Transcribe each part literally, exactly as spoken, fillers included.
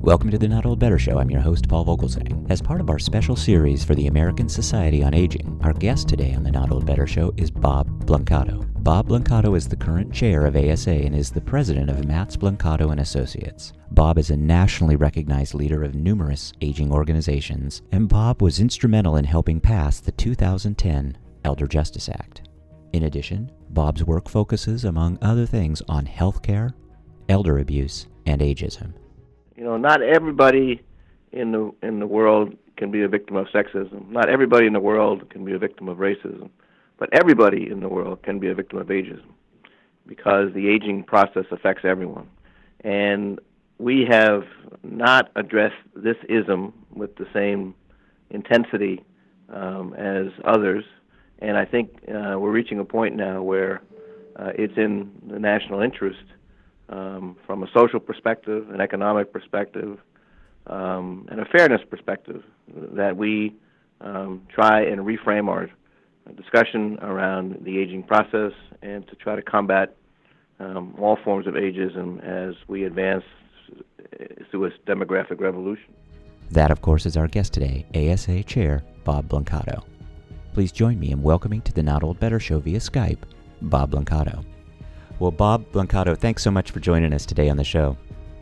Welcome to the Not Old Better Show. I'm your host, Paul Vogelsang. As part of our special series for the American Society on Aging, our guest today on the Not Old Better Show is Bob Blancato. Bob Blancato is the current chair of A S A and is the president of Matz Blancato and Associates. Bob is a nationally recognized leader of numerous aging organizations, and Bob was instrumental in helping pass the two thousand ten Elder Justice Act. In addition, Bob's work focuses, among other things, on healthcare, elder abuse, and ageism. You know, not everybody in the in the world can be a victim of sexism. Not everybody in the world can be a victim of racism. But everybody in the world can be a victim of ageism because the aging process affects everyone. And we have not addressed this ism with the same intensity um, as others. And I think uh, we're reaching a point now where uh, it's in the national interest Um, from a social perspective, an economic perspective, um, and a fairness perspective, that we um, try and reframe our discussion around the aging process and to try to combat um, all forms of ageism as we advance through a demographic revolution. That, of course, is our guest today, A S A Chair Bob Blancato. Please join me in welcoming to the Not Old Better Show via Skype, Bob Blancato. Well, Bob Blancato, thanks so much for joining us today on the show.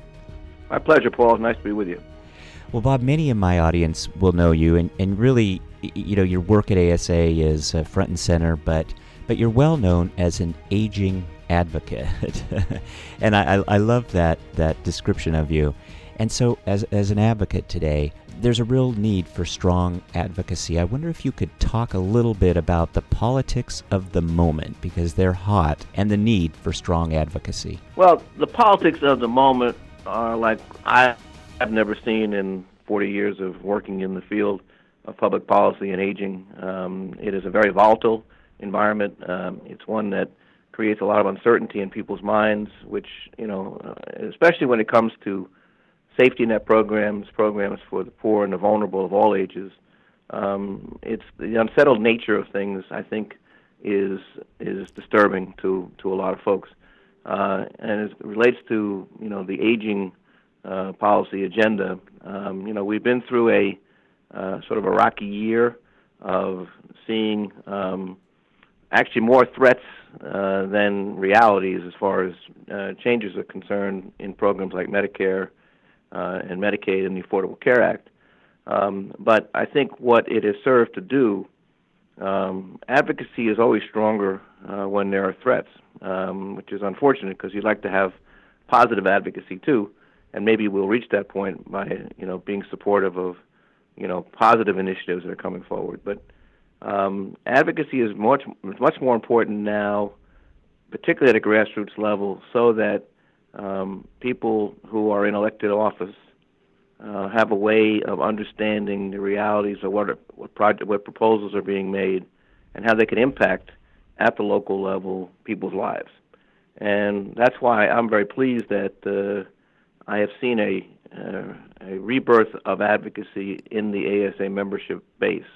My pleasure, Paul. It's nice to be with you. Well, Bob, many in my audience will know you, and, and really, you know, your work at A S A is uh, front and center, but but you're well known as an aging advocate, and I, I I love that that description of you. And so, as as an advocate today, there's a real need for strong advocacy. I wonder if you could talk a little bit about the politics of the moment, because they're hot, and the need for strong advocacy. Well, the politics of the moment are like I have never seen in forty years of working in the field of public policy and aging. Um, it is a very volatile environment. Um, it's one that creates a lot of uncertainty in people's minds, which, you know, uh, especially when it comes to safety net programs, programs for the poor and the vulnerable of all ages. Um, it's the unsettled nature of things, I think, is is disturbing to, to a lot of folks. Uh, and as it relates to, you know, the aging uh, policy agenda, um, you know, we've been through a uh, sort of a rocky year of seeing um, actually more threats uh, than realities as far as uh, changes are concerned in programs like Medicare Uh, and Medicaid and the Affordable Care Act. Um, but I think what it has served to do, um, advocacy is always stronger uh, when there are threats, um, which is unfortunate because you'd like to have positive advocacy too, and maybe we'll reach that point by, you know, being supportive of, you know, positive initiatives that are coming forward. But um, advocacy is much, much more important now, particularly at a grassroots level, so that Um, people who are in elected office uh, have a way of understanding the realities of what are, what, project, what proposals are being made and how they can impact at the local level people's lives. And that's why I'm very pleased that uh, I have seen a, uh, a rebirth of advocacy in the A S A membership base.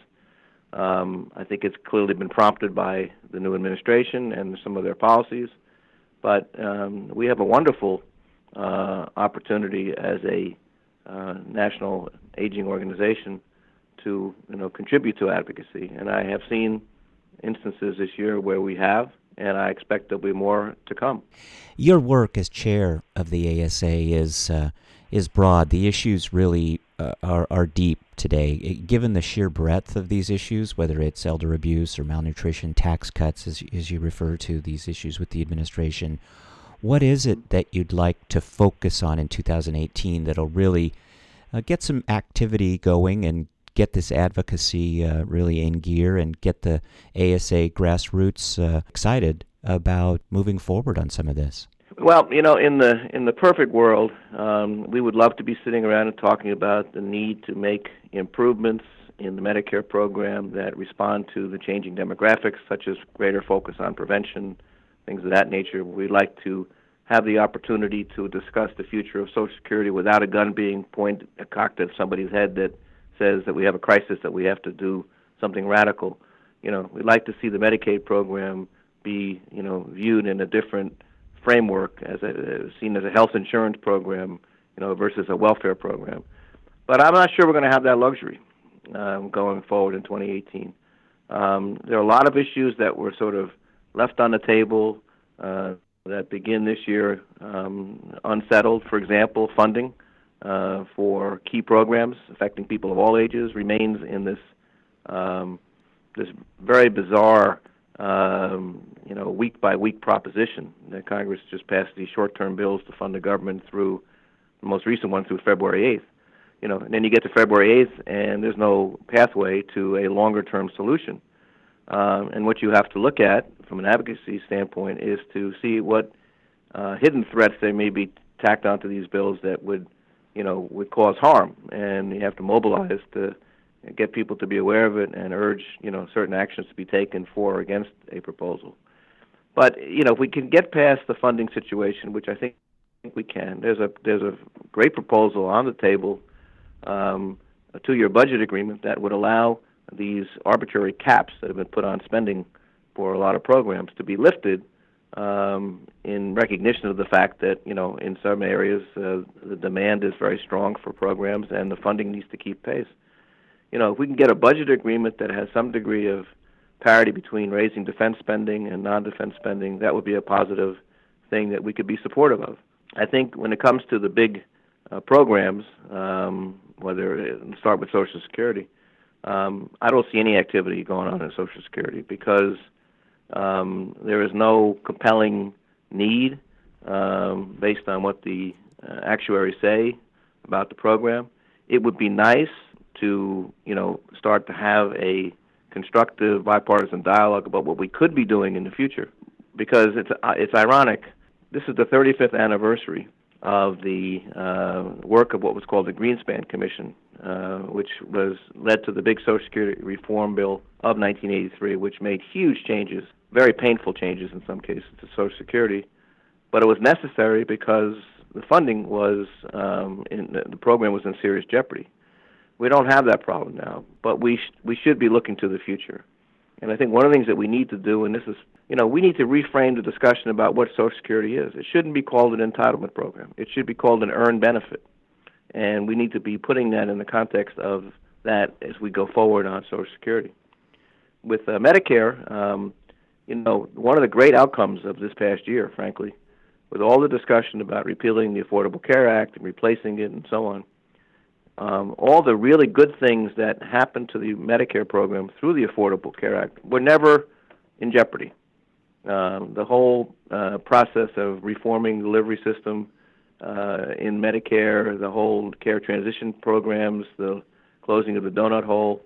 Um, I think it's clearly been prompted by the new administration and some of their policies. But um, we have a wonderful uh, opportunity as a uh, national aging organization to, you know, contribute to advocacy. And I have seen instances this year where we have, and I expect there'll be more to come. Your work as chair of the A S A is uh, is broad. The issues really uh, are are deep today. It, given the sheer breadth of these issues, whether it's elder abuse or malnutrition, tax cuts, as as you refer to these issues with the administration, what is it that you'd like to focus on in two thousand eighteen that'll really uh, get some activity going and get this advocacy uh, really in gear and get the A S A grassroots uh, excited about moving forward on some of this? Well, you know, in the in the perfect world, um, we would love to be sitting around and talking about the need to make improvements in the Medicare program that respond to the changing demographics, such as greater focus on prevention, things of that nature. We'd like to have the opportunity to discuss the future of Social Security without a gun being pointed, cocked at somebody's head that says that we have a crisis, that we have to do something radical. You know, we'd like to see the Medicaid program be, you know, viewed in a different framework, as a, seen as a health insurance program know, versus a welfare program. But I'm not sure we're going to have that luxury um, going forward in twenty eighteen. Um, there are a lot of issues that were sort of left on the table uh, that begin this year um, unsettled. For example, funding uh, for key programs affecting people of all ages remains in this um, this very bizarre, um, you know, week by week proposition that Congress just passed these short-term bills to fund the government through the most recent one through February eighth. You know, and then you get to February eighth, and there's no pathway to a longer-term solution. Um, and what you have to look at from an advocacy standpoint is to see what uh, hidden threats there may be tacked onto these bills that would, you know, would cause harm. And you have to mobilize to get people to be aware of it and urge, you know, certain actions to be taken for or against a proposal. But, you know, if we can get past the funding situation, which I think we can, there's a there's a great proposal on the table. Um, a two-year budget agreement that would allow these arbitrary caps that have been put on spending for a lot of programs to be lifted um, in recognition of the fact that, you know, in some areas uh, the demand is very strong for programs and the funding needs to keep pace. You know, if we can get a budget agreement that has some degree of parity between raising defense spending and non-defense spending, that would be a positive thing that we could be supportive of. I think when it comes to the big uh, programs, um, whether it, start with Social Security, um, I don't see any activity going on in Social Security because um, there is no compelling need um, based on what the uh, actuaries say about the program. It would be nice to, you know, start to have a constructive bipartisan dialogue about what we could be doing in the future, because it's uh, it's ironic. This is the thirty-fifth anniversary of the uh, work of what was called the Greenspan Commission, uh, which was led to the big Social Security Reform Bill of nineteen eighty-three, which made huge changes, very painful changes in some cases, to Social Security. But it was necessary because the funding was, um, in, the program was in serious jeopardy. We don't have that problem now, but we sh- we should be looking to the future. And I think one of the things that we need to do, and this is, you know, we need to reframe the discussion about what Social Security is. It shouldn't be called an entitlement program. It should be called an earned benefit. And we need to be putting that in the context of that as we go forward on Social Security. With uh, Medicare, um, you know, one of the great outcomes of this past year, frankly, with all the discussion about repealing the Affordable Care Act and replacing it and so on, Um, all the really good things that happened to the Medicare program through the Affordable Care Act were never in jeopardy. Um, the whole uh, process of reforming the delivery system uh, in Medicare, the whole care transition programs, the closing of the donut hole,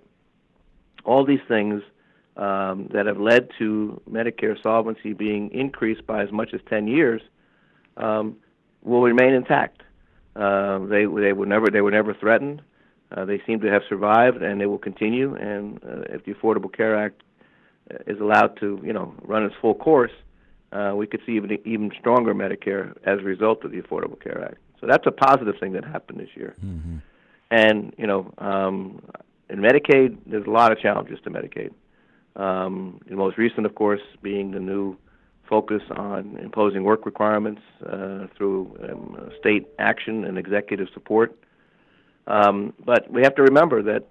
all these things um, that have led to Medicare solvency being increased by as much as ten years um, will remain intact. Uh, they they were never they were never threatened. Uh, they seem to have survived, and they will continue. And uh, if the Affordable Care Act is allowed to, you know, run its full course, uh, we could see even even stronger Medicare as a result of the Affordable Care Act. So that's a positive thing that happened this year. Mm-hmm. And you know, um, in Medicaid, there's a lot of challenges to Medicaid. Um, the most recent, of course, being the new focus on imposing work requirements uh, through um, state action and executive support. Um, but we have to remember that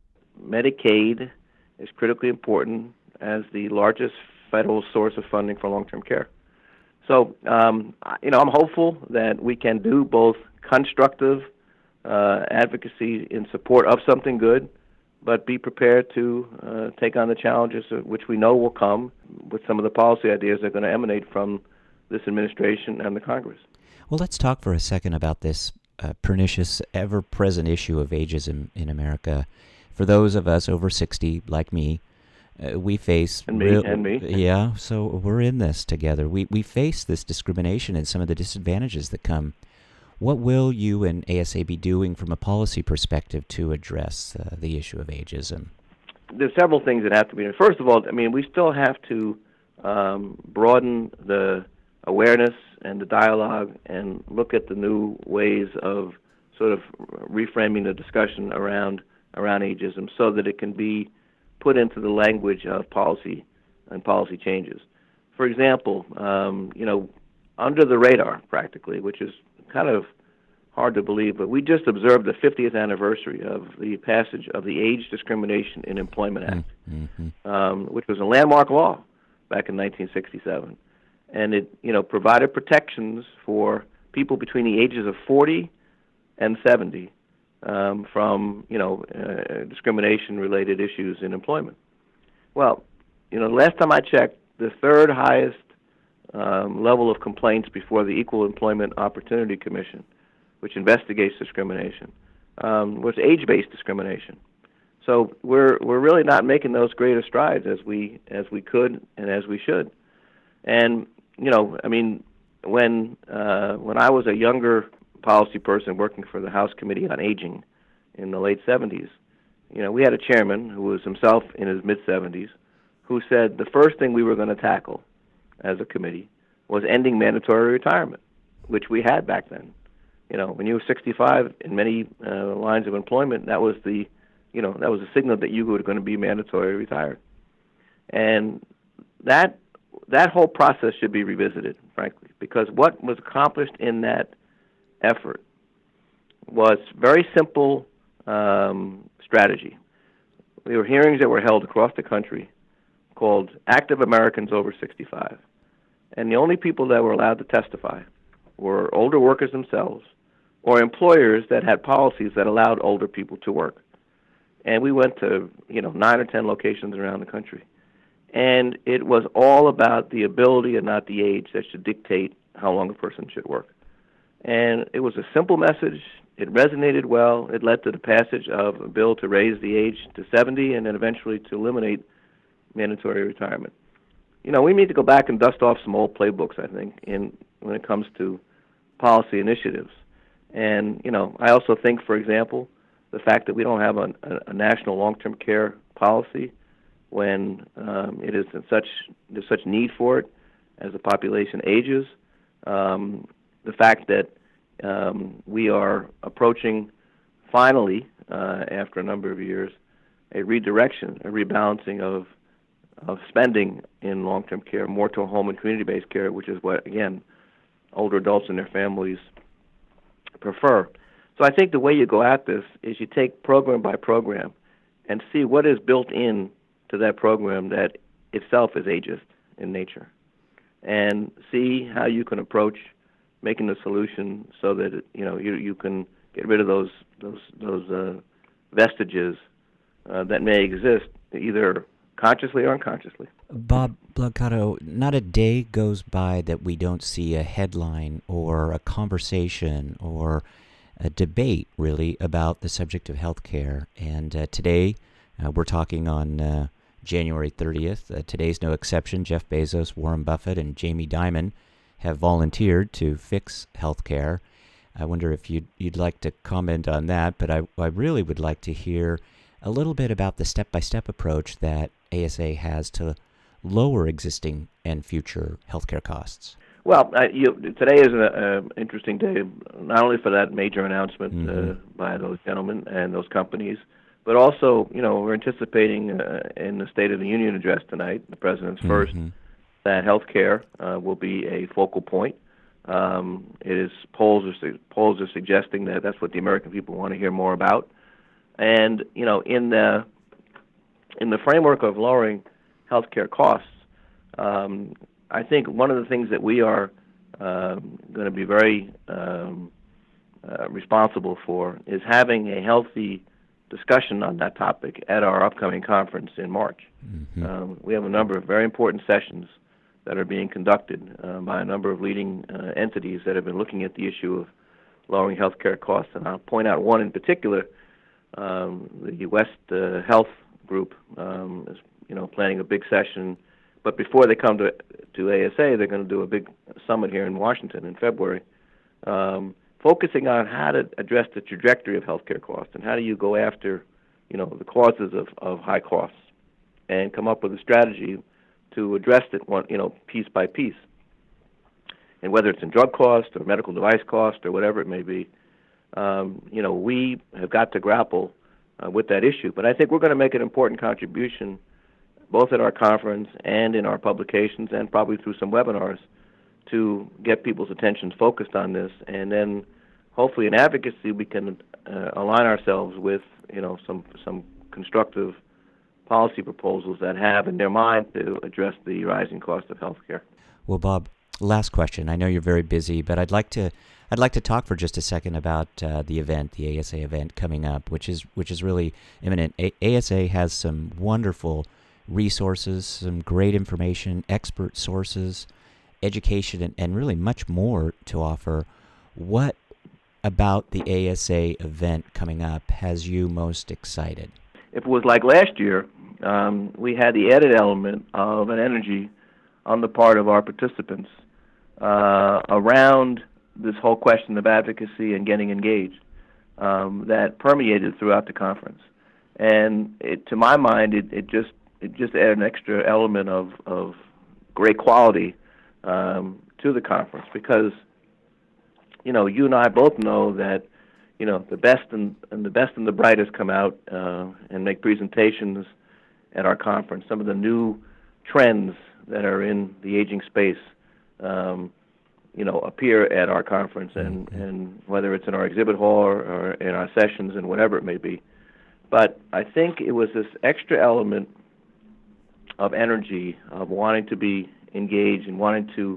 Medicaid is critically important as the largest federal source of funding for long-term care. So, um, you know, I'm hopeful that we can do both constructive uh, advocacy in support of something good, but be prepared to uh, take on the challenges which we know will come with some of the policy ideas that are going to emanate from this administration and the Congress. Well, let's talk for a second about this uh, pernicious, ever-present issue of ageism in America. For those of us over sixty, like me, uh, we face... And me, real, and me. Yeah, so we're in this together. We, we face this discrimination and some of the disadvantages that come. What will you and A S A be doing from a policy perspective to address uh, the issue of ageism? There's several things that have to be done. First of all, I mean, we still have to um, broaden the awareness and the dialogue and look at the new ways of sort of reframing the discussion around around ageism so that it can be put into the language of policy and policy changes. For example, um, you know, under the radar practically, which is kind of hard to believe, but we just observed the fiftieth anniversary of the passage of the Age Discrimination in Employment Act, Mm-hmm. um, which was a landmark law back in nineteen sixty-seven. And it, you know, provided protections for people between the ages of forty and seventy um, from, you know, uh, discrimination-related issues in employment. Well, you know, last time I checked, the third highest um, level of complaints before the Equal Employment Opportunity Commission, which investigates discrimination, um, was age-based discrimination. So we're we're really not making those greater strides as we as we could and as we should. And you know, I mean, when uh, when I was a younger policy person working for the House Committee on Aging in the late seventies, you know, we had a chairman who was himself in his mid seventies, who said the first thing we were going to tackle as a committee was ending mandatory retirement, which we had back then. You know, when you were sixty-five in many uh, lines of employment, that was the, you know, that was a signal that you were going to be mandatory retired. And that that whole process should be revisited, frankly, because what was accomplished in that effort was very simple um, strategy. There were hearings that were held across the country called Active Americans Over sixty-five. And the only people that were allowed to testify were older workers themselves or employers that had policies that allowed older people to work. And we went to, you know, nine or ten locations around the country. And it was all about the ability and not the age that should dictate how long a person should work. And it was a simple message. It resonated well. It led to the passage of a bill to raise the age to seventy and then eventually to eliminate mandatory retirement. You know, we need to go back and dust off some old playbooks, I think, in when it comes to policy initiatives. And, you know, I also think, for example, the fact that we don't have a, a, a national long-term care policy when um, it is in such there's such need for it as the population ages. Um, the fact that um, we are approaching, finally, uh, after a number of years, a redirection, a rebalancing of of spending in long-term care, more to home and community-based care, which is what, again, older adults and their families prefer. So I think the way you go at this is you take program by program and see what is built in to that program that itself is ageist in nature, and see how you can approach making the solution so that it, you know you you can get rid of those those those uh, vestiges uh, that may exist either consciously or unconsciously. Bob Blancato, not a day goes by that we don't see a headline or a conversation or a debate, really, about the subject of healthcare. And uh, today, uh, we're talking on uh, January thirtieth. Uh, today's no exception. Jeff Bezos, Warren Buffett, and Jamie Dimon have volunteered to fix healthcare. I wonder if you'd, you'd like to comment on that, but I, I really would like to hear a little bit about the step-by-step approach that A S A has to lower existing and future healthcare costs. Well, uh, you, today is an interesting day, not only for that major announcement mm-hmm. uh, by those gentlemen and those companies, but also, you know, we're anticipating uh, in the State of the Union address tonight, the President's mm-hmm. first, that healthcare uh, will be a focal point. Um, it is polls are su- polls are suggesting that that's what the American people want to hear more about. And, you know, in the in the framework of lowering healthcare costs, um, I think one of the things that we are um, going to be very um, uh, responsible for is having a healthy discussion on that topic at our upcoming conference in March. Mm-hmm. Um, we have a number of very important sessions that are being conducted uh, by a number of leading uh, entities that have been looking at the issue of lowering healthcare costs. And I'll point out one in particular. Um, the West uh, Health Group um, is, you know, planning a big session, but before they come to to A S A, they're going to do a big summit here in Washington in February, um, focusing on how to address the trajectory of healthcare costs and how do you go after, you know, the causes of, of high costs, and come up with a strategy to address it, one, you know, piece by piece, and whether it's in drug cost or medical device cost or whatever it may be. Um, you know, we have got to grapple uh, with that issue. But I think we're going to make an important contribution both at our conference and in our publications and probably through some webinars to get people's attention focused on this and then hopefully in advocacy we can uh, align ourselves with, you know, some some constructive policy proposals that have in their mind to address the rising cost of healthcare. Well, Bob, last question. I know you're very busy, but I'd like to I'd like to talk for just a second about uh, the event, the A S A event coming up, which is which is really imminent. A- ASA has some wonderful resources, some great information, expert sources, education, and, and really much more to offer. What about the A S A event coming up has you most excited? If it was like last year, um, we had the added element of an energy on the part of our participants uh, around this whole question of advocacy and getting engaged um, that permeated throughout the conference. And it, to my mind, it, it just it just added an extra element of, of great quality um, to the conference because, you know, you and I both know that, you know, the best and, and the best and the brightest come out uh, and make presentations at our conference. Some of the new trends that are in the aging space, um, you know, appear at our conference, and, and whether it's in our exhibit hall or, or in our sessions and whatever it may be. But I think it was this extra element of energy, of wanting to be engaged and wanting to,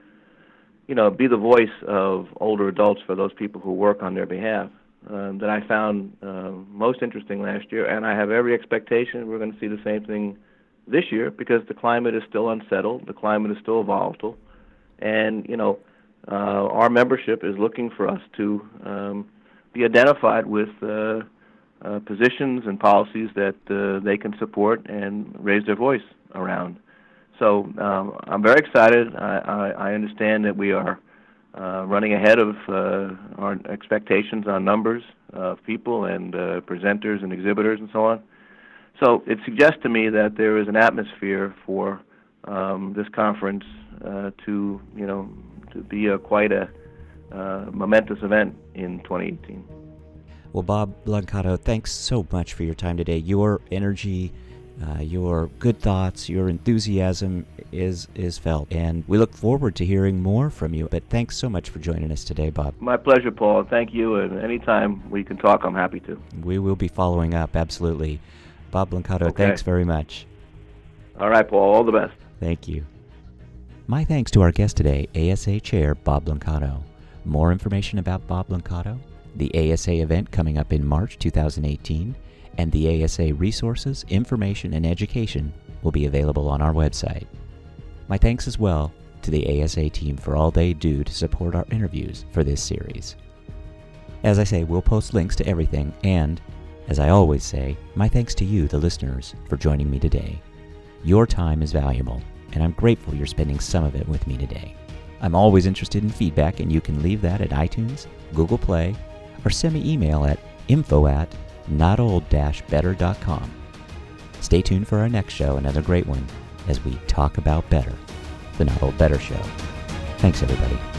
you know, be the voice of older adults for those people who work on their behalf, um, that I found uh, most interesting last year. And I have every expectation we're going to see the same thing this year because the climate is still unsettled, the climate is still volatile, and, you know, uh, our membership is looking for us to um, be identified with uh, uh, positions and policies that uh, they can support and raise their voice around. So um, I'm very excited. I, I, I understand that we are uh, running ahead of uh, our expectations on numbers of people and uh, presenters and exhibitors and so on. So it suggests to me that there is an atmosphere for um, this conference uh, to, you know, to be a quite a uh, momentous event in twenty eighteen. Well, Bob Blancato, thanks so much for your time today. Your energy, uh, your good thoughts, your enthusiasm is is felt, and we look forward to hearing more from you. But thanks so much for joining us today, Bob. My pleasure, Paul. Thank you, and anytime we can talk, I'm happy to. We will be following up, absolutely. Bob Blancato, okay. Thanks very much. All right, Paul. All the best. Thank you. My thanks to our guest today, A S A Chair Bob Blancato. More information about Bob Blancato, the A S A event coming up in March two thousand eighteen, and the A S A resources, information, and education will be available on our website. My thanks as well to the A S A team for all they do to support our interviews for this series. As I say, we'll post links to everything, and, as I always say, my thanks to you, the listeners, for joining me today. Your time is valuable, and I'm grateful you're spending some of it with me today. I'm always interested in feedback, and you can leave that at iTunes, Google Play, or send me email at info at not old dash better dot com. Stay tuned for our next show, another great one, as we talk about better, the Not Old Better Show. Thanks, everybody.